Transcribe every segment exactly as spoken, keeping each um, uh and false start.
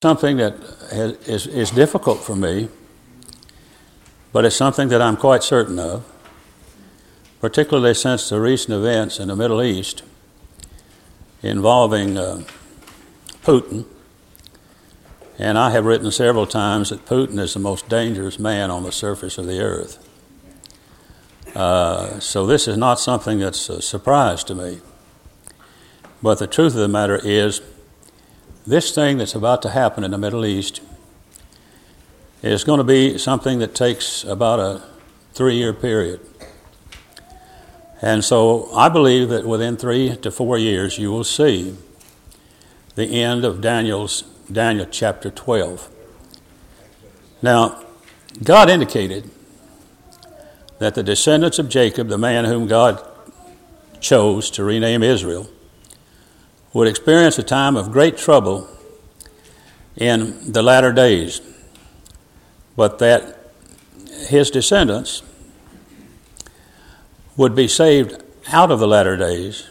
something that has, is, is difficult for me, but it's something that I'm quite certain of, particularly since the recent events in the Middle East involving uh, Putin. And I have written several times that Putin is the most dangerous man on the surface of the earth. Uh, so this is not something that's a surprise to me. But the truth of the matter is, this thing that's about to happen in the Middle East is going to be something that takes about a three-year period. And so I believe that within three to four years you will see the end of Daniel's Daniel chapter twelve. Now, God indicated that the descendants of Jacob, the man whom God chose to rename Israel, would experience a time of great trouble in the latter days, but that his descendants would be saved out of the latter days,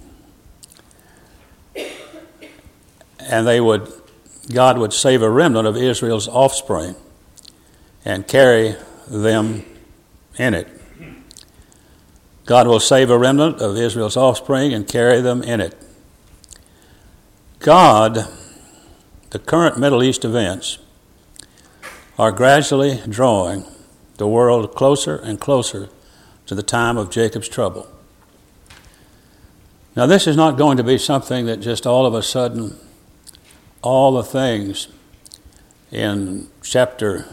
and they would, God would save a remnant of Israel's offspring and carry them in it. God will save a remnant of Israel's offspring and carry them in it. God, the current Middle East events, are gradually drawing the world closer and closer to the time of Jacob's trouble. Now, this is not going to be something that just all of a sudden, all the things in chapter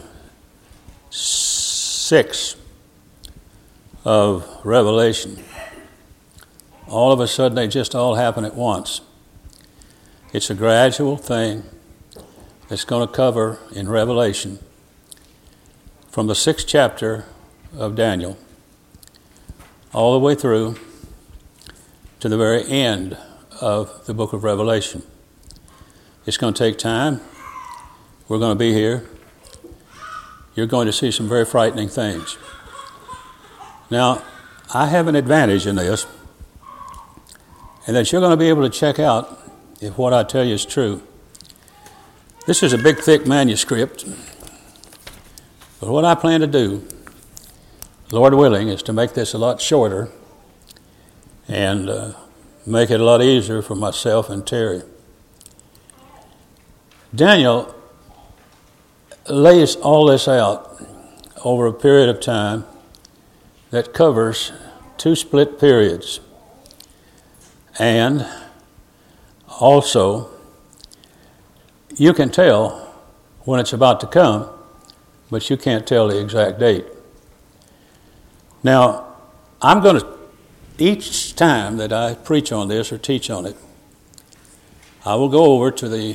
six of Revelation, all of a sudden they just all happen at once. It's a gradual thing that's going to cover in Revelation from the sixth chapter of Daniel all the way through to the very end of the book of Revelation. It's going to take time. We're going to be here. You're going to see some very frightening things. Now, I have an advantage in this, and that you're going to be able to check out if what I tell you is true. This is a big, thick manuscript, but what I plan to do, Lord willing, is to make this a lot shorter and uh, make it a lot easier for myself and Terry. Daniel lays all this out over a period of time that covers two split periods. And also, you can tell when it's about to come, but you can't tell the exact date. Now, I'm going to, each time that I preach on this or teach on it, I will go over to the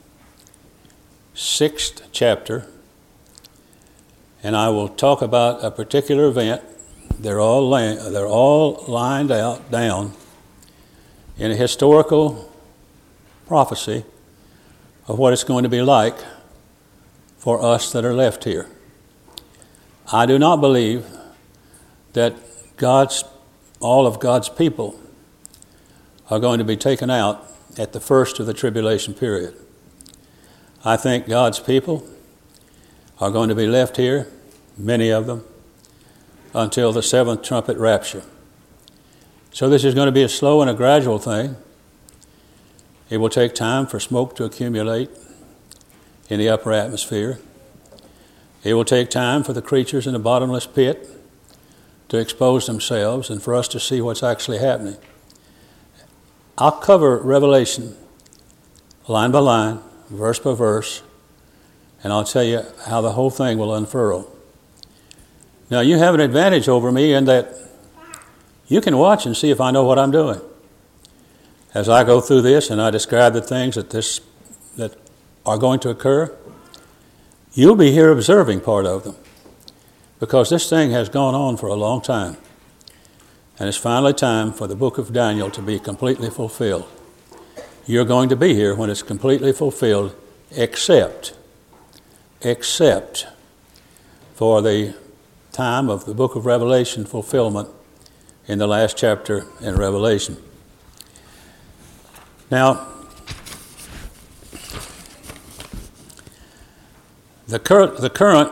sixth chapter, and I will talk about a particular event. They're all li- they're all lined out down in a historical prophecy of what it's going to be like for us that are left here. I do not believe that God's all of God's people are going to be taken out at the first of the tribulation period. I think God's people are going to be left here, many of them, until the seventh trumpet rapture. So this is going to be a slow and a gradual thing. It will take time for smoke to accumulate in the upper atmosphere. It will take time for the creatures in the bottomless pit to expose themselves and for us to see what's actually happening. I'll cover Revelation line by line, verse by verse, and I'll tell you how the whole thing will unfurl. Now, you have an advantage over me in that you can watch and see if I know what I'm doing. As I go through this and I describe the things that this that are going to occur, you'll be here observing part of them, because this thing has gone on for a long time, and it's finally time for the book of Daniel to be completely fulfilled. You're going to be here when it's completely fulfilled, except, except for the time of the book of Revelation fulfillment in the last chapter in Revelation. Now, The current, the current,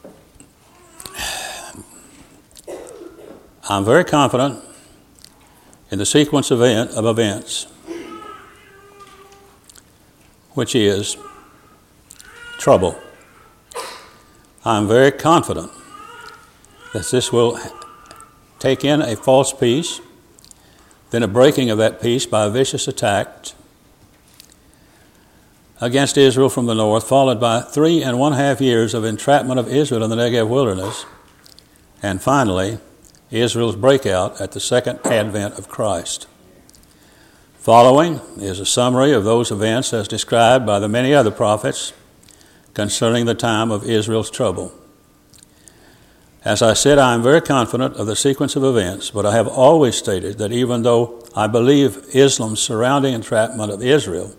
I'm very confident in the sequence of, event, of events, which is trouble. I'm very confident that this will take in a false peace, then a breaking of that peace by a vicious attack against Israel from the north, followed by three and one half years of entrapment of Israel in the Negev wilderness, and finally, Israel's breakout at the second advent of Christ. Following is a summary of those events as described by the many other prophets concerning the time of Israel's trouble. As I said, I am very confident of the sequence of events, but I have always stated that even though I believe Islam's surrounding entrapment of Israel,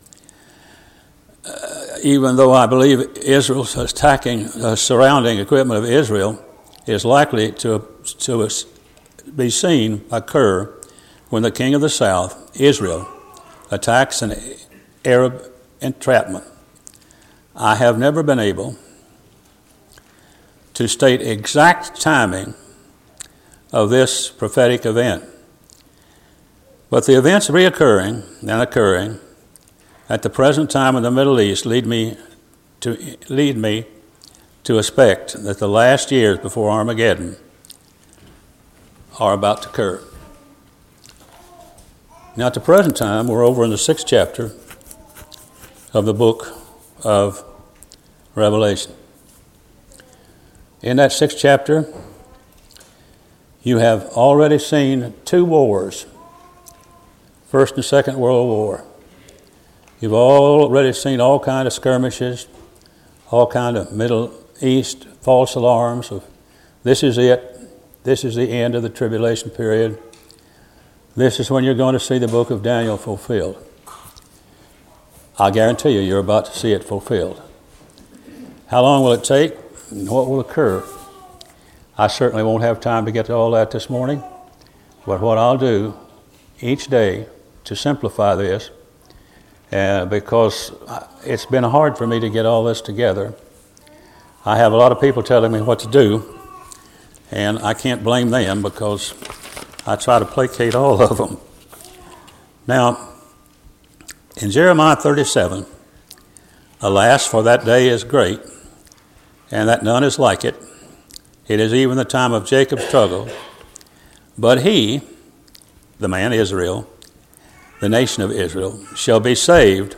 uh, even though I believe Israel's attacking, uh, surrounding equipment of Israel is likely to, to be seen occur when the king of the south, Israel, attacks an Arab entrapment, I have never been able to state exact timing of this prophetic event. But the events reoccurring and occurring at the present time in the Middle East lead me to lead me to expect that the last years before Armageddon are about to occur. Now, at the present time, we're over in the sixth chapter of the book of Revelation. In that sixth chapter, you have already seen two wars, First and Second World War. You've already seen all kinds of skirmishes, all kinds of Middle East false alarms of this is it, this is the end of the tribulation period. This is when you're going to see the book of Daniel fulfilled. I guarantee you, you're about to see it fulfilled. How long will it take? And what will occur? I certainly won't have time to get to all that this morning, but what I'll do each day to simplify this, uh, because it's been hard for me to get all this together. I have a lot of people telling me what to do, and I can't blame them because I try to placate all of them. Now, in Jeremiah thirty-seven, alas, for that day is great, and that none is like it. It is even the time of Jacob's struggle. But he, the man Israel, the nation of Israel, shall be saved.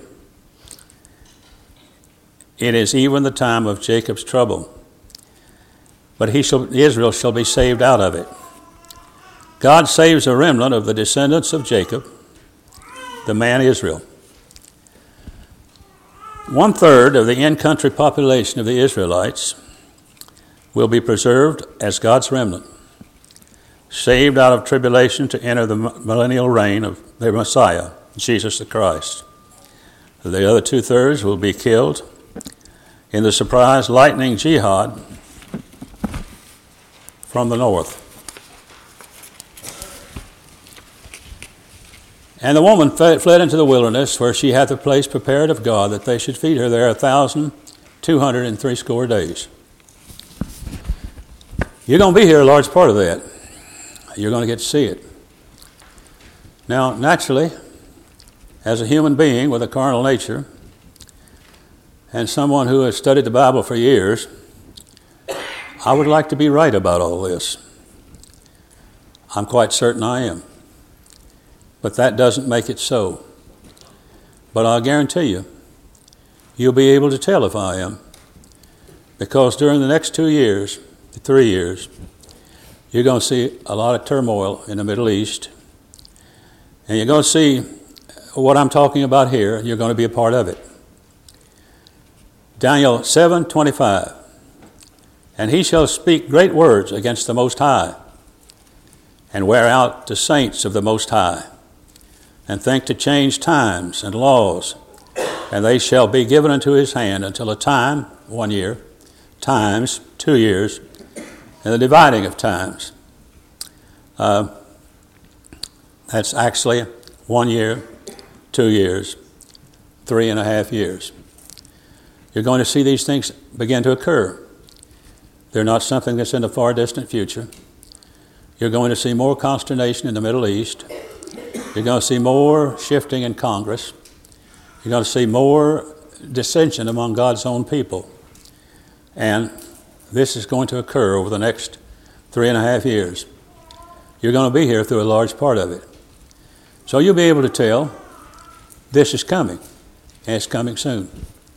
It is even the time of Jacob's trouble. But he shall, Israel shall be saved out of it. God saves a remnant of the descendants of Jacob, the man Israel. One third of the in-country population of the Israelites will be preserved as God's remnant, saved out of tribulation to enter the millennial reign of their Messiah, Jesus the Christ. The other two-thirds will be killed in the surprise lightning jihad from the north. And the woman fled into the wilderness, where she hath a place prepared of God, that they should feed her there a thousand two hundred and threescore days. You're going to be here a large part of that. You're going to get to see it. Now, naturally, as a human being with a carnal nature, and someone who has studied the Bible for years, I would like to be right about all this. I'm quite certain I am. But that doesn't make it so. But I'll guarantee you, you'll be able to tell if I am. Because during the next two years, three years, you're going to see a lot of turmoil in the Middle East. And you're going to see what I'm talking about here. You're going to be a part of it. Daniel seven twenty-five. And he shall speak great words against the Most High, and wear out the saints of the Most High, and think to change times and laws, and they shall be given into his hand until a time, one year, times, two years, and the dividing of times. Uh, that's actually one year, two years, three and a half years. You're going to see these things begin to occur. They're not something that's in the far distant future. You're going to see more consternation in the Middle East. You're going to see more shifting in Congress. You're going to see more dissension among God's own people. And this is going to occur over the next three and a half years. You're going to be here through a large part of it. So you'll be able to tell this is coming, and it's coming soon.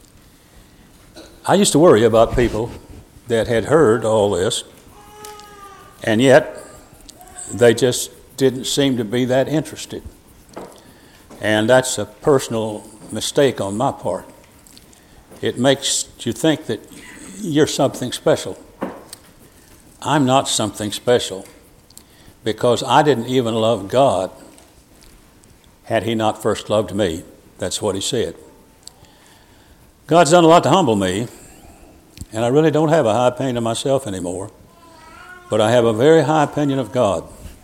I used to worry about people that had heard all this, and yet they just didn't seem to be that interested. And that's a personal mistake on my part. It makes you think that you're something special. I'm not something special because I didn't even love God had he not first loved me. That's what he said. God's done a lot to humble me, and I really don't have a high opinion of myself anymore, but I have a very high opinion of God.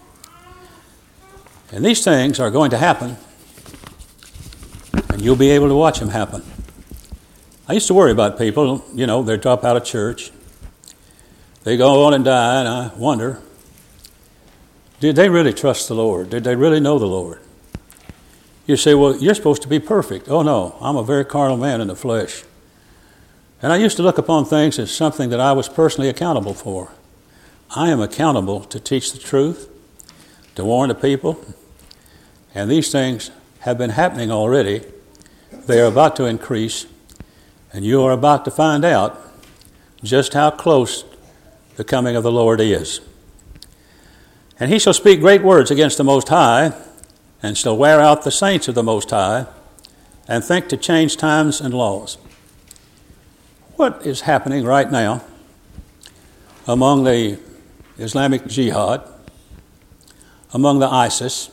And these things are going to happen, and you'll be able to watch them happen. I used to worry about people, you know, they drop out of church, they go on and die, and I wonder, did they really trust the Lord? Did they really know the Lord? You say, well, you're supposed to be perfect. Oh, no, I'm a very carnal man in the flesh. And I used to look upon things as something that I was personally accountable for. I am accountable to teach the truth, to warn the people, and these things have been happening already. They are about to increase, and you are about to find out just how close the coming of the Lord is. And he shall speak great words against the Most High, and shall wear out the saints of the Most High, and think to change times and laws. What is happening right now among the Islamic Jihad, among the ISIS,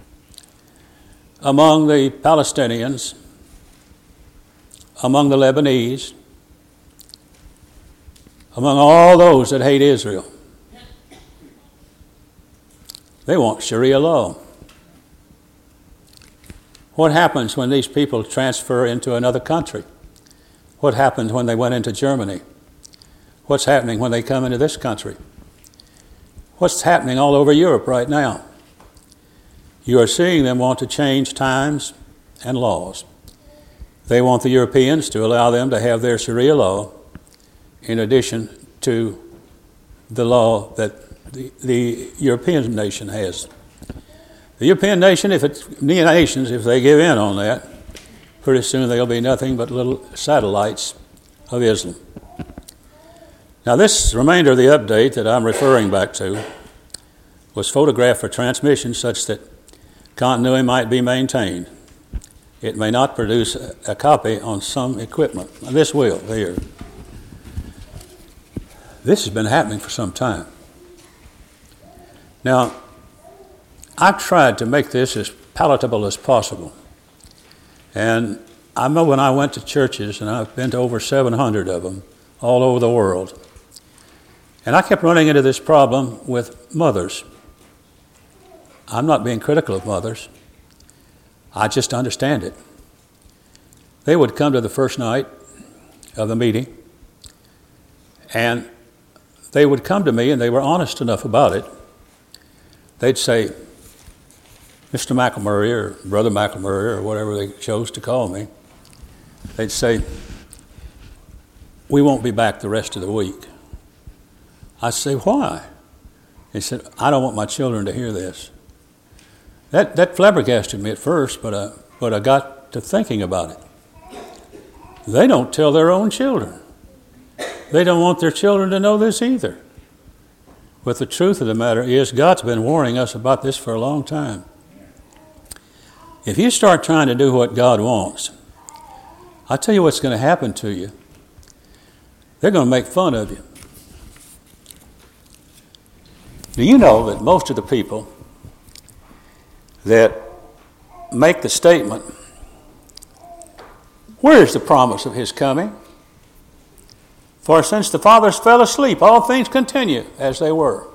among the Palestinians, among the Lebanese, among all those that hate Israel? They want Sharia law. What happens when these people transfer into another country? What happened when they went into Germany? What's happening when they come into this country? What's happening all over Europe right now? You are seeing them want to change times and laws. They want the Europeans to allow them to have their Sharia law in addition to the law that the, the European nation has. The European nation, if it's the nations, if they give in on that, pretty soon they'll be nothing but little satellites of Islam. Now, this remainder of the update that I'm referring back to was photographed for transmission such that continuity might be maintained. It may not produce a, a copy on some equipment. This will, here. This has been happening for some time. Now, I've tried to make this as palatable as possible. And I know when I went to churches, and I've been to over seven hundred of them all over the world, and I kept running into this problem with mothers. I'm not being critical of mothers. I just understand it. They would come to the first night of the meeting, and they would come to me, and they were honest enough about it. They'd say, Mister McElmurray or Brother McElmurray or whatever they chose to call me, they'd say, we won't be back the rest of the week. I'd say, why? He said, I don't want my children to hear this. That that flabbergasted me at first, but I, but I got to thinking about it. They don't tell their own children. They don't want their children to know this either. But the truth of the matter is, God's been warning us about this for a long time. If you start trying to do what God wants, I'll tell you what's going to happen to you. They're going to make fun of you. Do you know that most of the people that make the statement, where is the promise of his coming? For since the fathers fell asleep, all things continue as they were.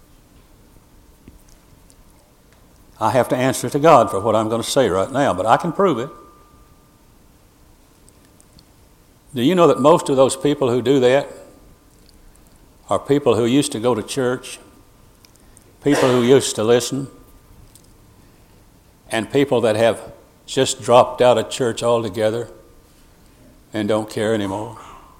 I have to answer to God for what I'm going to say right now, but I can prove it. Do you know that most of those people who do that are people who used to go to church, people who used to listen, and people that have just dropped out of church altogether and don't care anymore?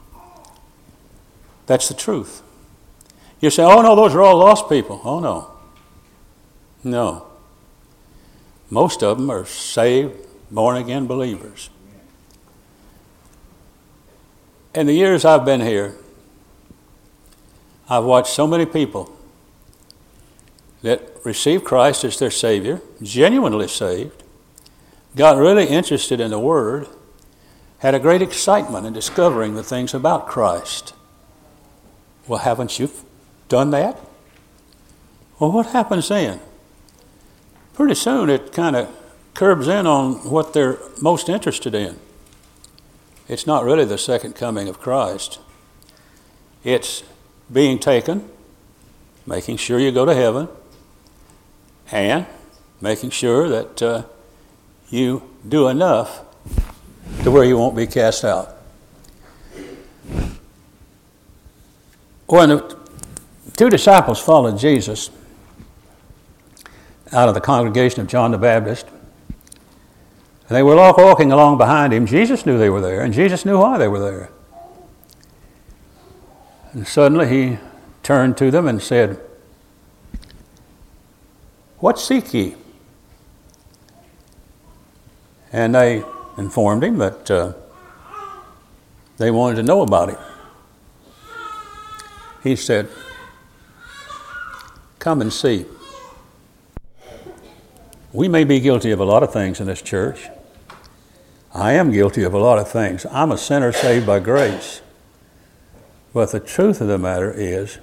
That's the truth. You say, oh no, those are all lost people. Oh no. No. Most of them are saved, born-again believers. In the years I've been here, I've watched so many people that received Christ as their Savior, genuinely saved, got really interested in the Word, had a great excitement in discovering the things about Christ. Well, haven't you done that? Well, what happens then? Pretty soon it kind of curbs in on what they're most interested in. It's not really the second coming of Christ. It's being taken, making sure you go to heaven, and making sure that uh, you do enough to where you won't be cast out. When the two disciples followed Jesus out of the congregation of John the Baptist, and they were walking along behind him, Jesus knew they were there, and Jesus knew why they were there. And suddenly he turned to them and said, "What seek ye?" And they informed him that uh, they wanted to know about him. He said, "Come and see." We may be guilty of a lot of things in this church. I am guilty of a lot of things. I'm a sinner saved by grace. But the truth of the matter is,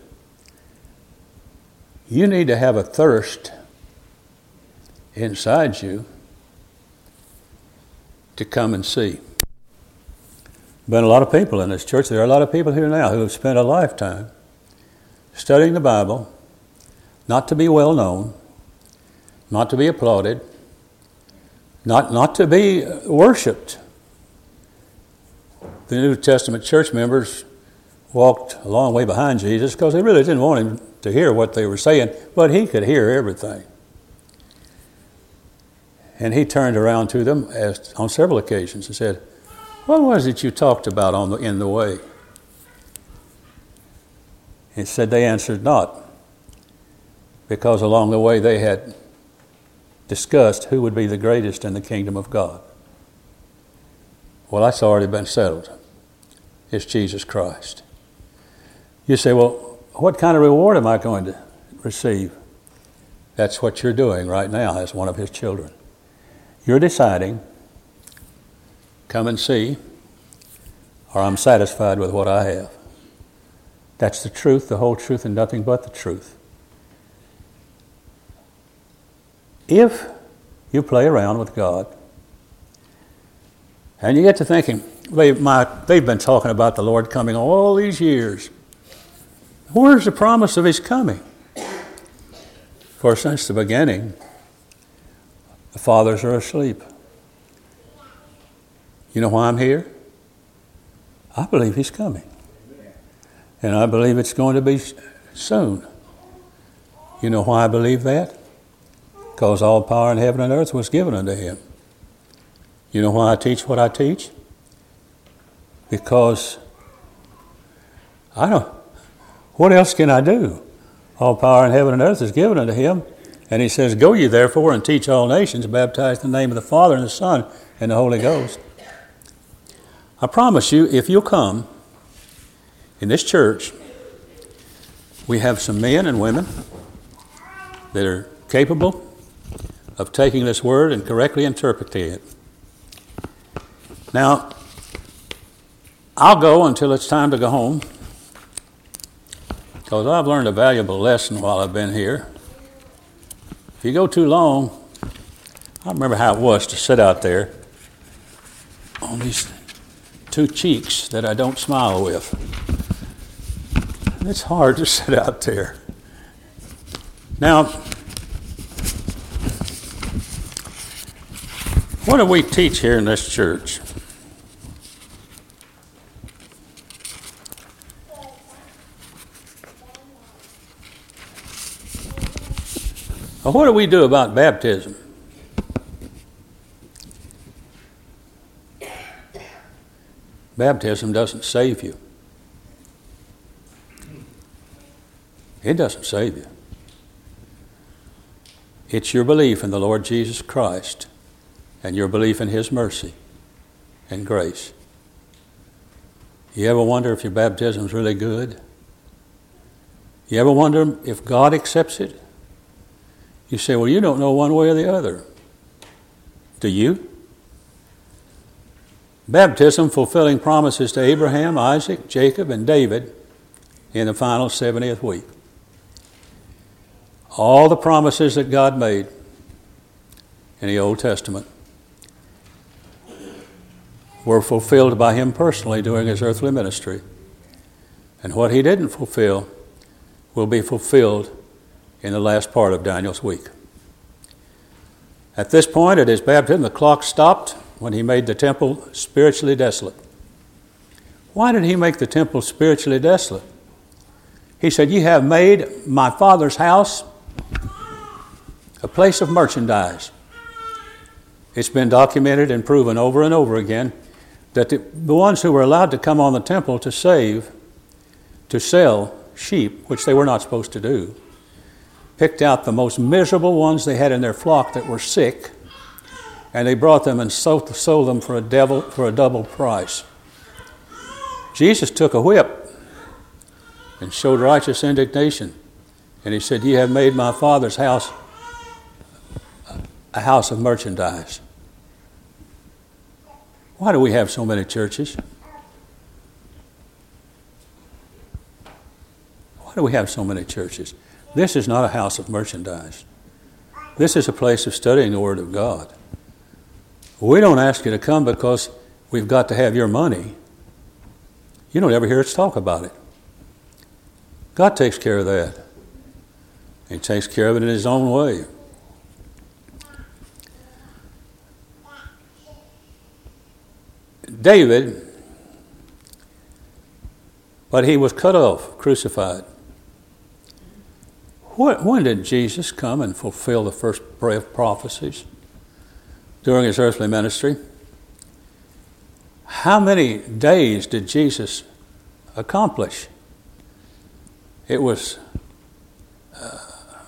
you need to have a thirst inside you to come and see. Been a lot of people in this church. There are a lot of people here now who have spent a lifetime studying the Bible, not to be well known, not to be applauded, not, not to be worshipped. The New Testament church members walked a long way behind Jesus because they really didn't want him to hear what they were saying, but he could hear everything. And he turned around to them as, on several occasions and said, "What was it you talked about on the, in the way?" He said they answered not, because along the way they had discussed who would be the greatest in the kingdom of God. Well, that's already been settled. It's Jesus Christ. You say, well, what kind of reward am I going to receive? That's what you're doing right now as one of his children. You're deciding, come and see, or I'm satisfied with what I have. That's the truth, the whole truth, and nothing but the truth. If you play around with God, and you get to thinking, they've, my, they've been talking about the Lord coming all these years. Where's the promise of his coming? For since the beginning, the fathers are asleep. You know why I'm here? I believe he's coming. And I believe it's going to be soon. You know why I believe that? Because all power in heaven and earth was given unto him. You know why I teach what I teach? Because I don't, what else can I do? All power in heaven and earth is given unto him. And he says, "Go ye therefore and teach all nations, baptize in the name of the Father and the Son and the Holy Ghost." I promise you, if you'll come, in this church, we have some men and women that are capable of taking this word and correctly interpreting it. Now, I'll go until it's time to go home, because I've learned a valuable lesson while I've been here. If you go too long, I remember how it was to sit out there on these two cheeks that I don't smile with. It's hard to sit out there. Now, what do we teach here in this church? Well, what do we do about baptism? Baptism doesn't save you. It doesn't save you. It's your belief in the Lord Jesus Christ and your belief in His mercy and grace. You ever wonder if your baptism is really good? You ever wonder if God accepts it? You say, well, you don't know one way or the other. Do you? Baptism fulfilling promises to Abraham, Isaac, Jacob, and David in the final seventieth week. All the promises that God made in the Old Testament were fulfilled by Him personally during His earthly ministry. And what He didn't fulfill will be fulfilled in the last part of Daniel's week. At this point, at His baptism, the clock stopped when He made the temple spiritually desolate. Why did He make the temple spiritually desolate? He said, "You have made my Father's house a place of merchandise." It's been documented and proven over and over again that the, the ones who were allowed to come on the temple to save, to sell sheep, which they were not supposed to do, picked out the most miserable ones they had in their flock that were sick, and they brought them and sold, sold them for a, devil, for a double price. Jesus took a whip and showed righteous indignation, and He said, "You have made my Father's house a house of merchandise." Why do we have so many churches? Why do we have so many churches? This is not a house of merchandise. This is a place of studying the Word of God. We don't ask you to come because we've got to have your money. You don't ever hear us talk about it. God takes care of that. He takes care of it in His own way. David, but he was cut off, crucified. When did Jesus come and fulfill the first prophecies during His earthly ministry? How many days did Jesus accomplish? It was uh,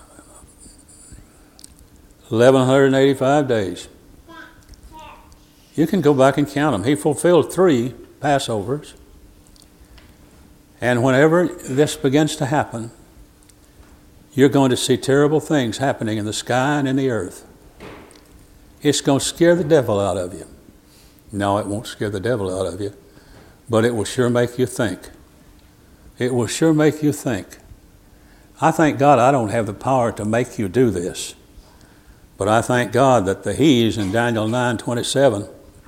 eleven eighty-five days. You can go back and count them. He fulfilled three Passovers. And whenever this begins to happen, you're going to see terrible things happening in the sky and in the earth. It's going to scare the devil out of you. No, it won't scare the devil out of you, but it will sure make you think. It will sure make you think. I thank God I don't have the power to make you do this, but I thank God that the he's in Daniel nine twenty-seven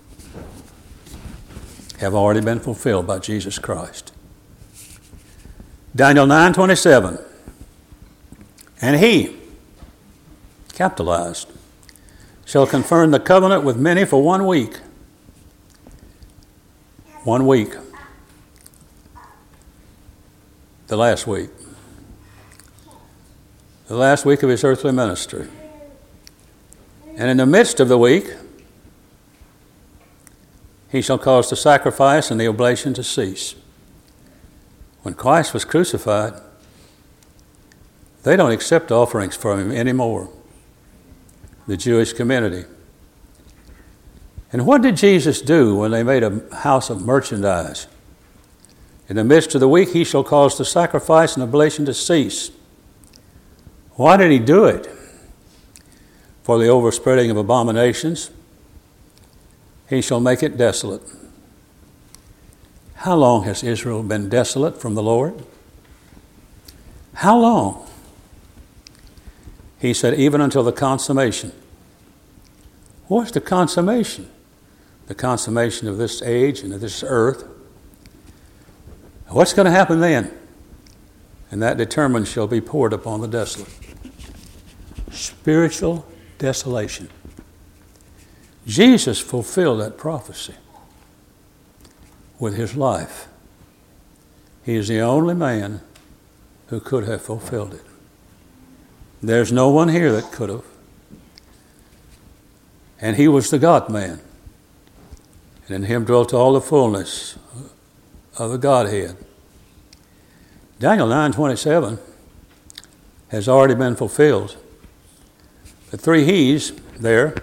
have already been fulfilled by Jesus Christ. Daniel nine twenty-seven. And He, capitalized, shall confirm the covenant with many for one week. One week. The last week. The last week of His earthly ministry. And in the midst of the week, He shall cause the sacrifice and the oblation to cease. When Christ was crucified, they don't accept offerings from Him anymore, the Jewish community. And what did Jesus do when they made a house of merchandise? In the midst of the week, He shall cause the sacrifice and oblation to cease. Why did He do it? For the overspreading of abominations, He shall make it desolate. How long has Israel been desolate from the Lord? How long? He said, even until the consummation. What's the consummation? The consummation of this age and of this earth. What's going to happen then? And that determined shall be poured upon the desolate. Spiritual desolation. Jesus fulfilled that prophecy with His life. He is the only man who could have fulfilled it. There's no one here that could have. And he was the God-man. And in him dwelt all the fullness of the Godhead. Daniel nine twenty-seven has already been fulfilled. The three he's there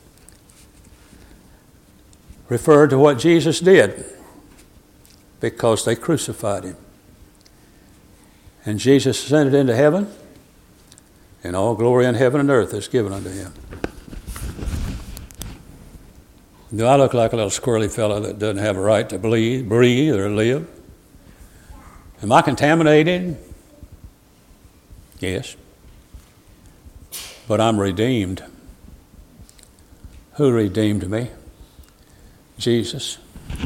referred to what Jesus did because they crucified him. And Jesus ascended into heaven, and all glory in heaven and earth is given unto him. Do I look like a little squirrely fellow that doesn't have a right to breathe, breathe or live? Am I contaminated? Yes. But I'm redeemed. Who redeemed me? Jesus.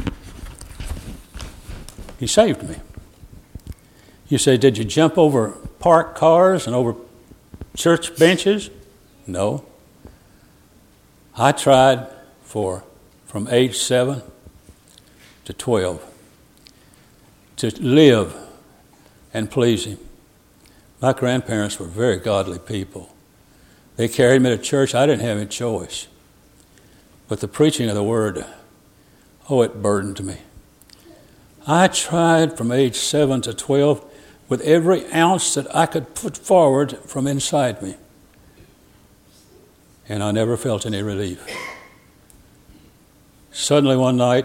He saved me. You say, did you jump over parked cars and over church benches? No. I tried for from age seven to twelve to live and please him. My grandparents were very godly people. They carried me to church. I didn't have any choice. But the preaching of the word, oh, it burdened me. I tried from age seven to twelve with every ounce that I could put forward from inside me. And I never felt any relief. Suddenly one night,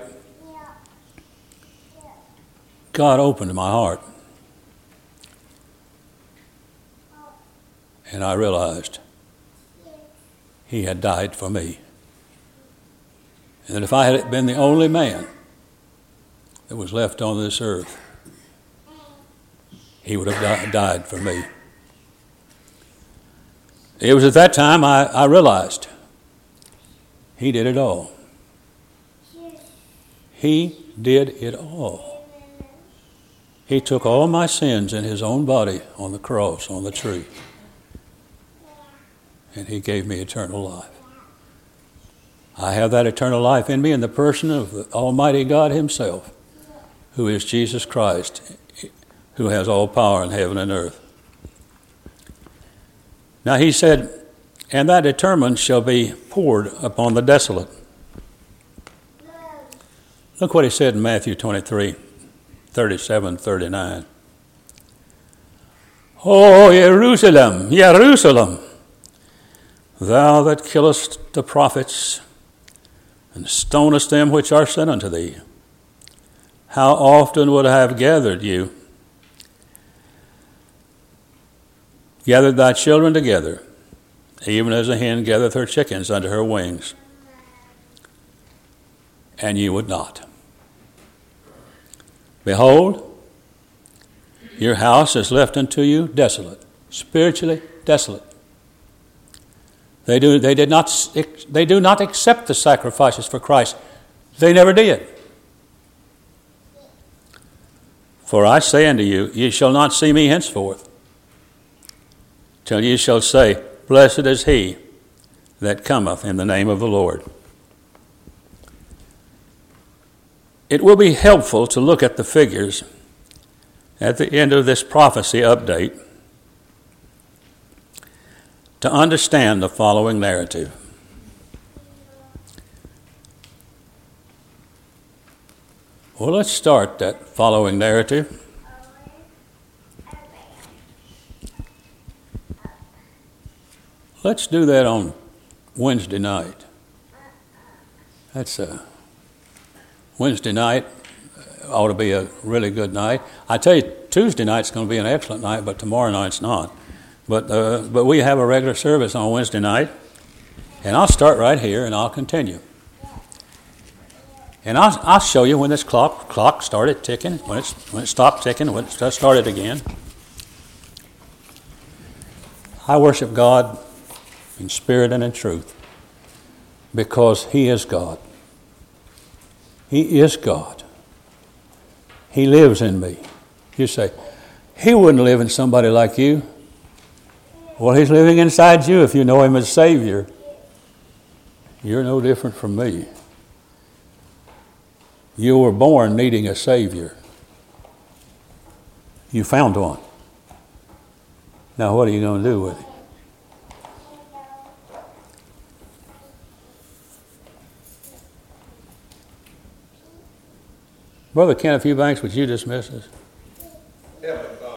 God opened my heart. And I realized he had died for me. And that if I had been the only man that was left on this earth, he would have died for me. It was at that time I, I realized he did it all. He did it all. He took all my sins in his own body on the cross, on the tree. And he gave me eternal life. I have that eternal life in me in the person of the Almighty God himself, who is Jesus Christ, who has all power in heaven and earth. Now he said, and that determined shall be poured upon the desolate. Look what he said in Matthew twenty-three, thirty-seven, thirty-nine. O Jerusalem, Jerusalem, thou that killest the prophets and stonest them which are sent unto thee, how often would I have gathered you, gathered thy children together, even as a hen gathereth her chickens under her wings, and ye would not. Behold, your house is left unto you desolate, spiritually desolate. They do, they did not, they do not accept the sacrifices for Christ. They never did. For I say unto you, ye shall not see me henceforth, till ye shall say, blessed is he that cometh in the name of the Lord. It will be helpful to look at the figures at the end of this prophecy update to understand the following narrative. Well, let's start that following narrative. Let's do that on Wednesday night. That's a Wednesday night ought to be a really good night. I tell you, Tuesday night's going to be an excellent night, but tomorrow night's not. But uh, but we have a regular service on Wednesday night, and I'll start right here and I'll continue. And I'll I'll show you when this clock clock started ticking, when it's when it stopped ticking, when it started again. I worship God in spirit and in truth because He is God. He is God. He lives in me. You say, He wouldn't live in somebody like you. Well, He's living inside you if you know Him as Savior. You're no different from me. You were born needing a Savior. You found one. Now what are you going to do with it? Brother Kenneth Eubanks, would you dismiss us?